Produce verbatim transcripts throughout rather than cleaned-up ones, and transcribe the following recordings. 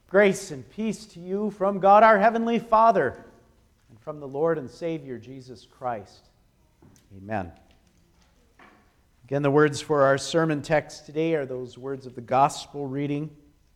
Grace and peace to you from God our Heavenly Father and from the Lord and Savior Jesus Christ. Amen. Again, the words for our sermon text today are those words of the gospel reading.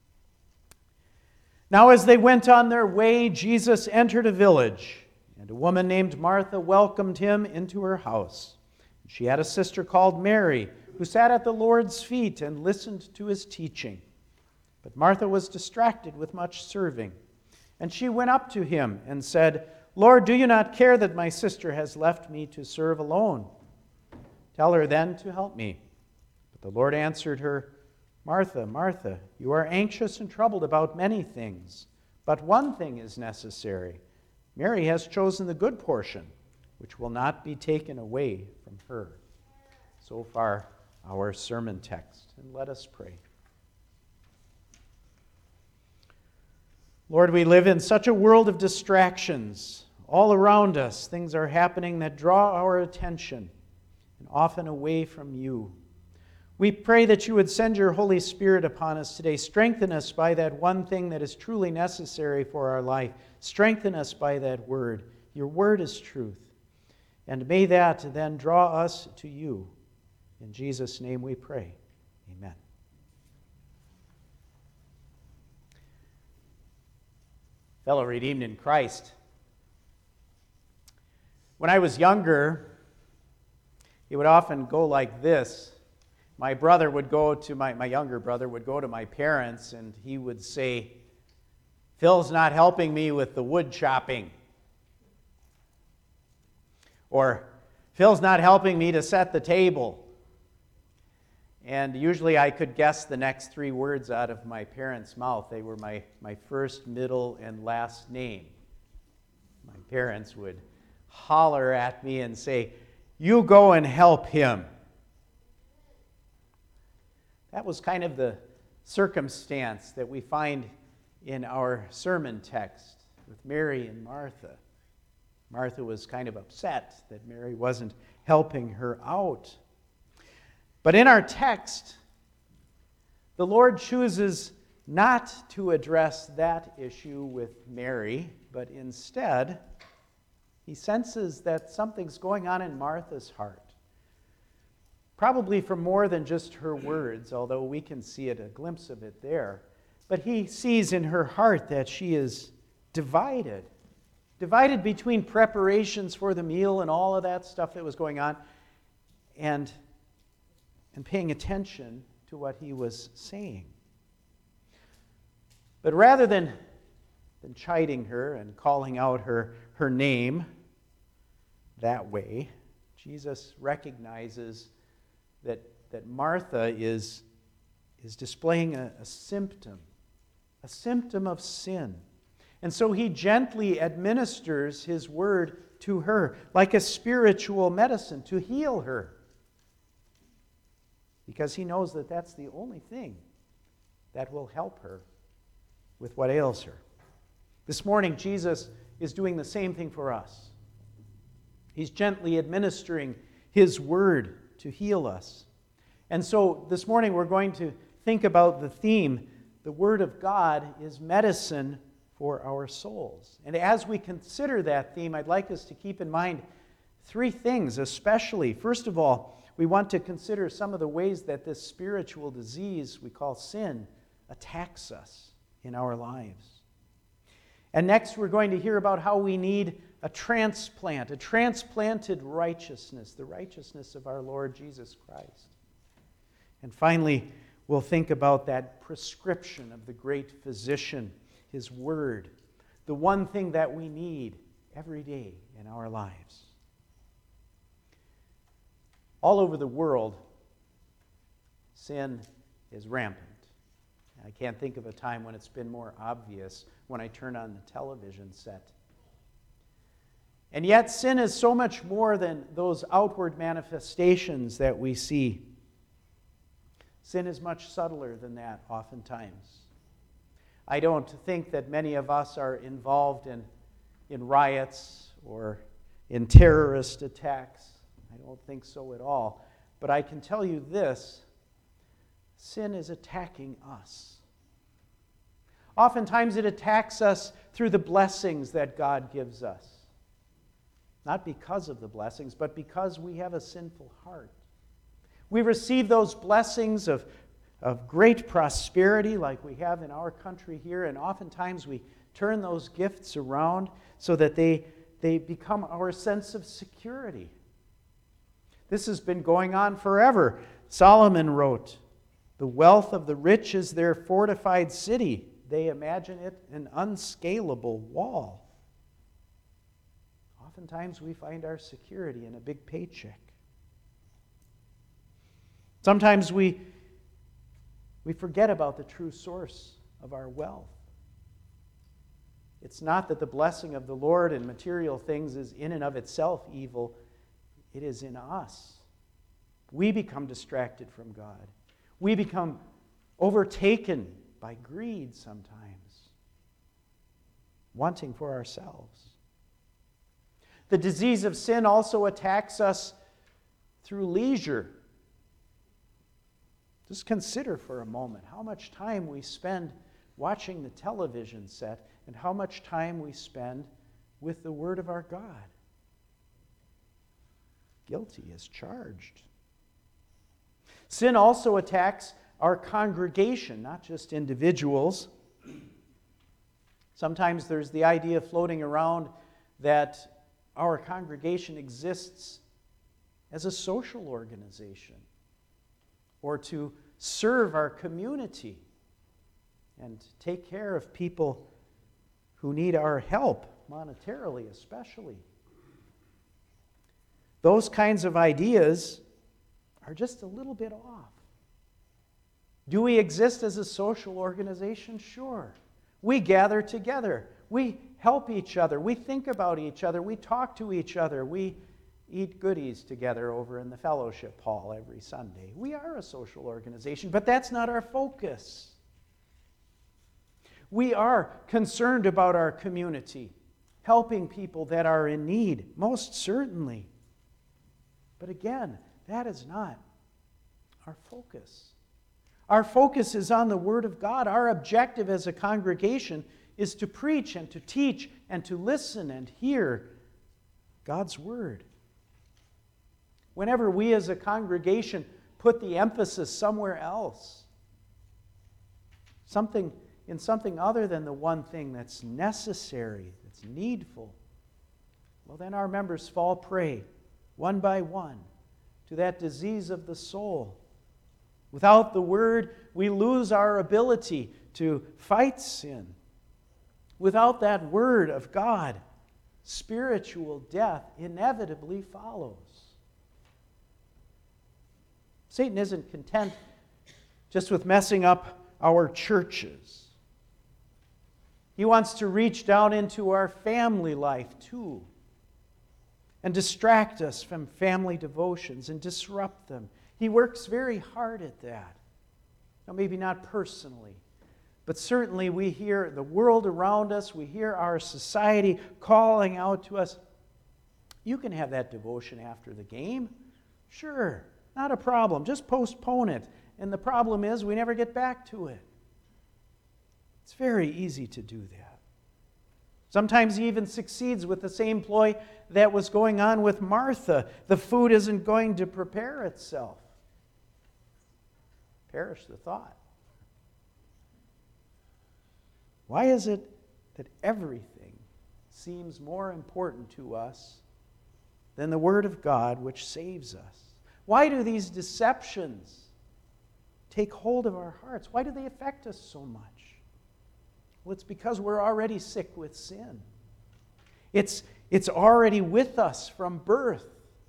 Now as they went on their way, Jesus entered a village, and a woman named Martha welcomed him into her house. She had a sister called Mary, who sat at the Lord's feet and listened to his teaching. But Martha was distracted with much serving. And she went up to him and said, "Lord, do you not care that my sister has left me to serve alone? Tell her then to help me." But the Lord answered her, "Martha, Martha, you are anxious and troubled about many things, but one thing is necessary. Mary has chosen the good portion, which will not be taken away from her." So far, our sermon text. And let us pray. Lord, we live in such a world of distractions. All around us, things are happening that draw our attention and often away from you. We pray that you would send your Holy Spirit upon us today. Strengthen us by that one thing that is truly necessary for our life. Strengthen us by that word. Your word is truth. And may that then draw us to you. In Jesus' name we pray. Amen. Fellow redeemed in Christ, when I was younger, it would often go like this. My brother would go to, my, my younger brother would go to my parents and he would say, "Phil's not helping me with the wood chopping." Or, "Phil's not helping me to set the table." And usually I could guess the next three words out of my parents' mouth. They were my, my first, middle, and last name. My parents would holler at me and say, "You go and help him." That was kind of the circumstance that we find in our sermon text with Mary and Martha. Martha was kind of upset that Mary wasn't helping her out. But in our text, the Lord chooses not to address that issue with Mary, but instead, he senses that something's going on in Martha's heart. Probably for more than just her words, although we can see it, a glimpse of it there. But he sees in her heart that she is divided. Divided between preparations for the meal and all of that stuff that was going on, and and paying attention to what he was saying. But rather than, than chiding her and calling out her, her name that way, Jesus recognizes that, that Martha is, is displaying a, a symptom, a symptom of sin. And so he gently administers his word to her like a spiritual medicine to heal her. Because he knows that that's the only thing that will help her with what ails her. This morning, Jesus is doing the same thing for us. He's gently administering his word to heal us. And so this morning we're going to think about the theme, the Word of God is medicine for our souls. And as we consider that theme, I'd like us to keep in mind three things especially. First of all, we want to consider some of the ways that this spiritual disease we call sin attacks us in our lives. And next, we're going to hear about how we need a transplant, a transplanted righteousness, the righteousness of our Lord Jesus Christ. And finally, we'll think about that prescription of the great physician, his word, the one thing that we need every day in our lives. All over the world, sin is rampant. I can't think of a time when it's been more obvious when I turn on the television set. And yet, sin is so much more than those outward manifestations that we see. Sin is much subtler than that oftentimes. I don't think that many of us are involved in, in riots or in terrorist attacks. I don't think so at all. But I can tell you this, sin is attacking us. Oftentimes it attacks us through the blessings that God gives us. Not because of the blessings, but because we have a sinful heart. We receive those blessings of, of great prosperity like we have in our country here, and oftentimes we turn those gifts around so that they, they become our sense of security. This has been going on forever. Solomon wrote, "The wealth of the rich is their fortified city. They imagine it an unscalable wall." Oftentimes we find our security in a big paycheck. Sometimes we, we forget about the true source of our wealth. It's not that the blessing of the Lord in material things is in and of itself evil. It is in us. We become distracted from God. We become overtaken by greed sometimes, wanting for ourselves. The disease of sin also attacks us through leisure. Just consider for a moment how much time we spend watching the television set and how much time we spend with the Word of our God. Guilty as charged. Sin also attacks our congregation, not just individuals. Sometimes there's the idea floating around that our congregation exists as a social organization or to serve our community and take care of people who need our help, monetarily especially. Those kinds of ideas are just a little bit off. Do we exist as a social organization? Sure. We gather together. We help each other. We think about each other. We talk to each other. We eat goodies together over in the fellowship hall every Sunday. We are a social organization, but that's not our focus. We are concerned about our community, helping people that are in need, most certainly. But again, that is not our focus. Our focus is on the Word of God. Our objective as a congregation is to preach and to teach and to listen and hear God's Word. Whenever we as a congregation put the emphasis somewhere else, something in something other than the one thing that's necessary, that's needful, well, then our members fall prey, one by one, to that disease of the soul. Without the Word, we lose our ability to fight sin. Without that Word of God, spiritual death inevitably follows. Satan isn't content just with messing up our churches. He wants to reach down into our family life too and distract us from family devotions and disrupt them. He works very hard at that. Now, maybe not personally, but certainly we hear the world around us, we hear our society calling out to us, you can have that devotion after the game. Sure, not a problem. Just postpone it. And the problem is we never get back to it. It's very easy to do that. Sometimes he even succeeds with the same ploy that was going on with Martha. The food isn't going to prepare itself. Perish the thought. Why is it that everything seems more important to us than the Word of God which saves us? Why do these deceptions take hold of our hearts? Why do they affect us so much? Well, it's because we're already sick with sin. It's, it's already with us from birth.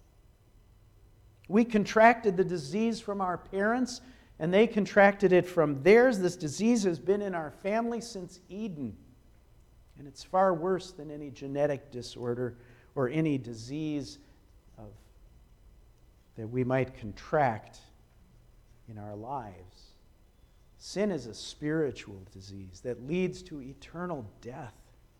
We contracted the disease from our parents, and they contracted it from theirs. This disease has been in our family since Eden. And it's far worse than any genetic disorder or any disease of, that we might contract in our lives. Sin is a spiritual disease that leads to eternal death.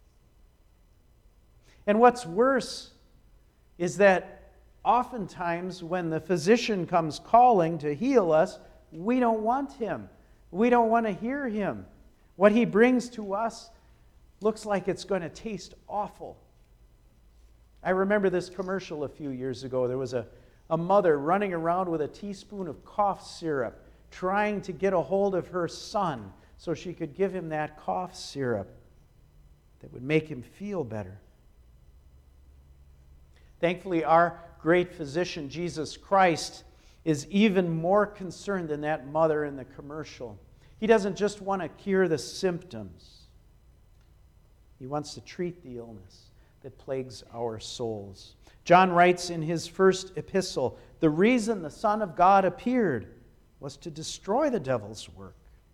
And what's worse is that oftentimes when the physician comes calling to heal us, we don't want him. We don't want to hear him. What he brings to us looks like it's going to taste awful. I remember this commercial a few years ago. There was a, a mother running around with a teaspoon of cough syrup, trying to get a hold of her son so she could give him that cough syrup that would make him feel better. Thankfully, our great physician, Jesus Christ, is even more concerned than that mother in the commercial. He doesn't just want to cure the symptoms. He wants to treat the illness that plagues our souls. John writes in his first epistle, the reason the Son of God appeared was to destroy the devil's work.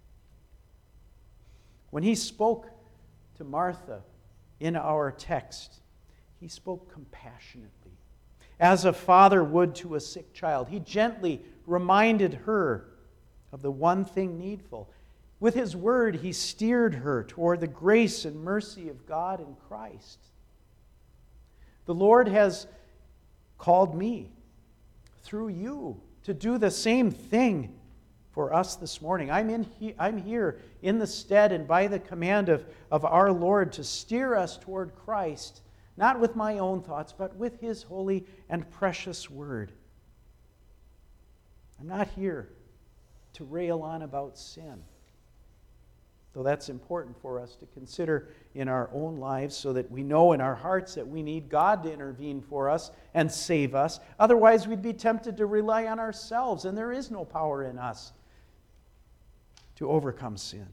When he spoke to Martha in our text, he spoke compassionately, as a father would to a sick child. He gently reminded her of the one thing needful. With his word, he steered her toward the grace and mercy of God in Christ. The Lord has called me through you to do the same thing for us this morning. I'm, in he, I'm here in the stead and by the command of, of our Lord to steer us toward Christ, not with my own thoughts, but with his holy and precious word. I'm not here to rail on about sin, though that's important for us to consider in our own lives so that we know in our hearts that we need God to intervene for us and save us. Otherwise, we'd be tempted to rely on ourselves, and there is no power in us to overcome sin.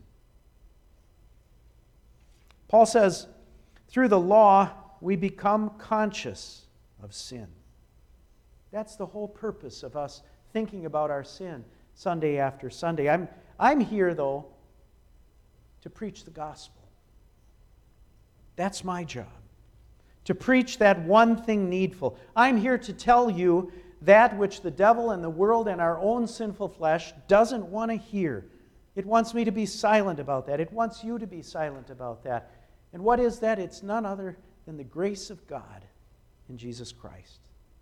Paul says, through the law, we become conscious of sin. That's the whole purpose of us thinking about our sin Sunday after Sunday. I'm, I'm here, though, to preach the gospel. That's my job. To preach that one thing needful. I'm here to tell you that which the devil and the world and our own sinful flesh doesn't want to hear. It wants me to be silent about that. It wants you to be silent about that. And what is that? It's none other than the grace of God in Jesus Christ.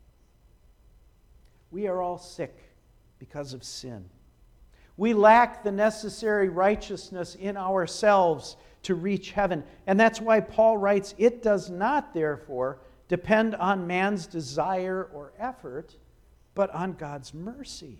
We are all sick because of sin. We lack the necessary righteousness in ourselves to reach heaven. And that's why Paul writes, it does not, therefore, depend on man's desire or effort, but on God's mercy.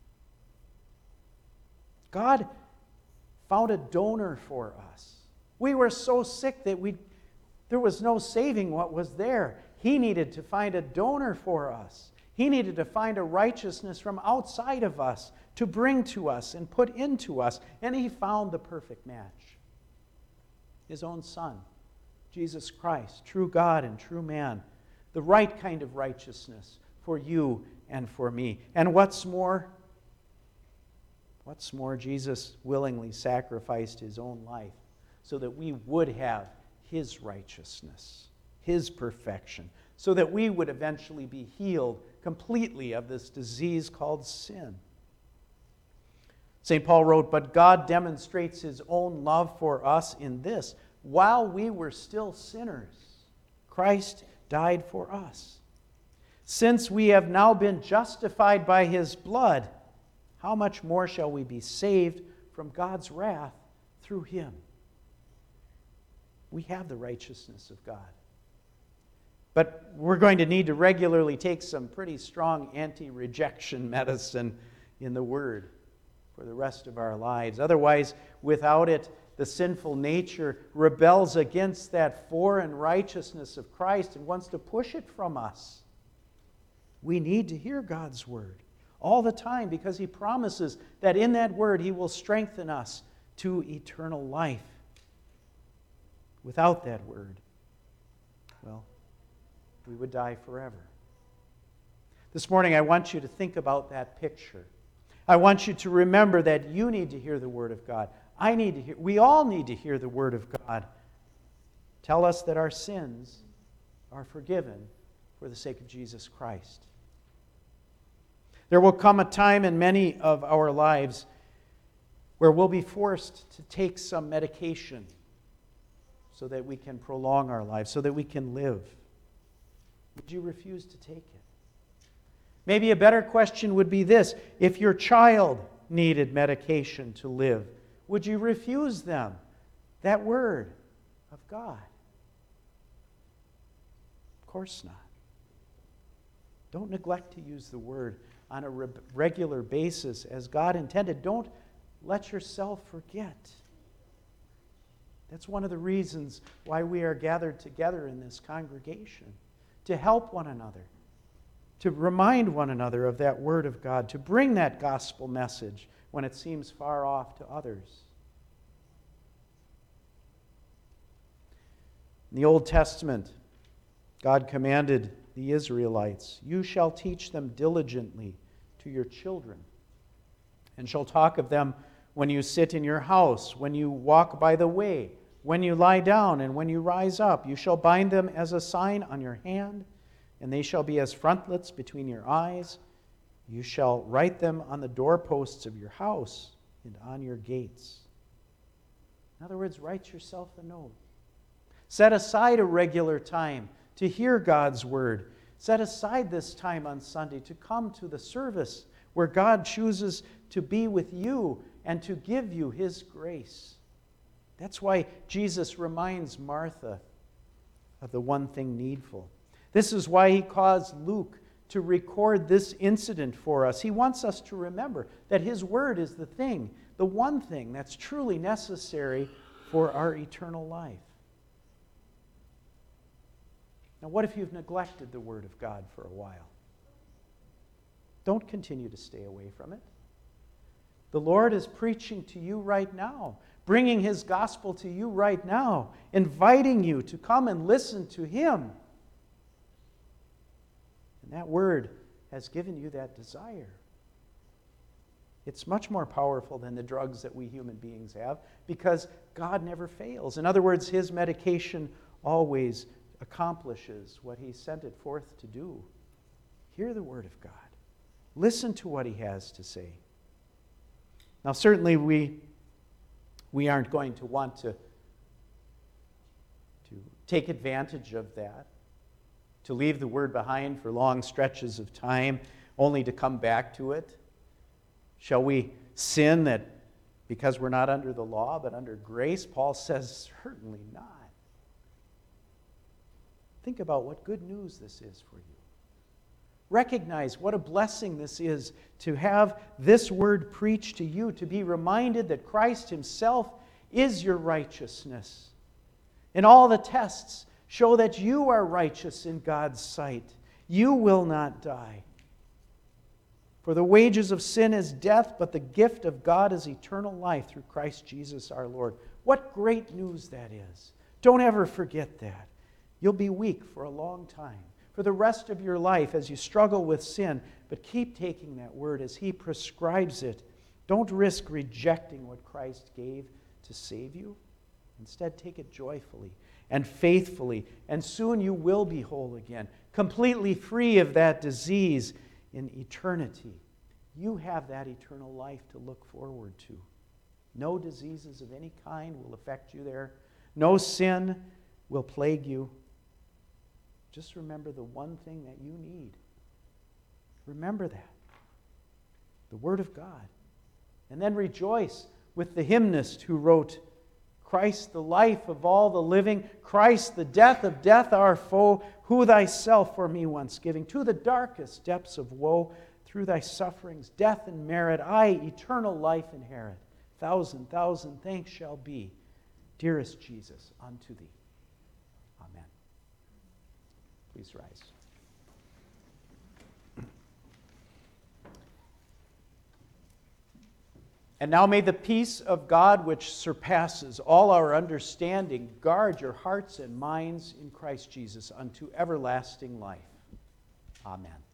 God found a donor for us. We were so sick that we there was no saving what was there. He needed to find a donor for us. He needed to find a righteousness from outside of us to bring to us and put into us. And he found the perfect match. His own Son, Jesus Christ, true God and true man. The right kind of righteousness for you and for me. And what's more, what's more, Jesus willingly sacrificed his own life so that we would have his righteousness, his perfection, so that we would eventually be healed completely of this disease called sin. Saint Paul wrote, but God demonstrates his own love for us in this: while we were still sinners, Christ died for us. Since we have now been justified by his blood, how much more shall we be saved from God's wrath through him? We have the righteousness of God. But we're going to need to regularly take some pretty strong anti-rejection medicine in the Word for the rest of our lives. Otherwise, without it, the sinful nature rebels against that foreign righteousness of Christ and wants to push it from us. We need to hear God's Word all the time because he promises that in that Word he will strengthen us to eternal life. Without that Word, well, we would die forever. This morning, I want you to think about that picture. I want you to remember that you need to hear the Word of God. I need to hear, we all need to hear the Word of God. Tell us that our sins are forgiven for the sake of Jesus Christ. There will come a time in many of our lives where we'll be forced to take some medication so that we can prolong our lives, so that we can live. Would you refuse to take it? Maybe a better question would be this: if your child needed medication to live, would you refuse them that word of God? Of course not. Don't neglect to use the word on a re- regular basis as God intended. Don't let yourself forget. That's one of the reasons why we are gathered together in this congregation, to help one another, to remind one another of that word of God, to bring that gospel message when it seems far off to others. In the Old Testament, God commanded the Israelites, "You shall teach them diligently to your children, and shall talk of them when you sit in your house, when you walk by the way, when you lie down, and when you rise up. You shall bind them as a sign on your hand, and they shall be as frontlets between your eyes. You shall write them on the doorposts of your house and on your gates." In other words, write yourself a note. Set aside a regular time to hear God's word. Set aside this time on Sunday to come to the service where God chooses to be with you and to give you His grace. That's why Jesus reminds Martha of the one thing needful. This is why He caused Luke to record this incident for us. He wants us to remember that His word is the thing, the one thing that's truly necessary for our eternal life. Now, what if you've neglected the Word of God for a while? Don't continue to stay away from it. The Lord is preaching to you right now, bringing His gospel to you right now, inviting you to come and listen to Him. And that Word has given you that desire. It's much more powerful than the drugs that we human beings have because God never fails. In other words, His medication always accomplishes what He sent it forth to do. Hear the word of God. Listen to what He has to say. Now, certainly we, we aren't going to want to, to take advantage of that, to leave the word behind for long stretches of time, only to come back to it. Shall we sin that because we're not under the law but under grace? Paul says, certainly not. Think about what good news this is for you. Recognize what a blessing this is to have this word preached to you, to be reminded that Christ Himself is your righteousness. And all the tests show that you are righteous in God's sight. You will not die. For the wages of sin is death, but the gift of God is eternal life through Christ Jesus our Lord. What great news that is. Don't ever forget that. You'll be weak for a long time, for the rest of your life as you struggle with sin, but keep taking that word as He prescribes it. Don't risk rejecting what Christ gave to save you. Instead, take it joyfully and faithfully, and soon you will be whole again, completely free of that disease in eternity. You have that eternal life to look forward to. No diseases of any kind will affect you there. No sin will plague you. Just remember the one thing that you need. Remember that. The Word of God. And then rejoice with the hymnist who wrote, Christ the life of all the living, Christ the death of death our foe, who thyself for me once giving, to the darkest depths of woe, through thy sufferings, death and merit, I eternal life inherit. Thousand, thousand thanks shall be, dearest Jesus, unto thee. Amen. Please rise. And now may the peace of God, which surpasses all our understanding, guard your hearts and minds in Christ Jesus unto everlasting life. Amen.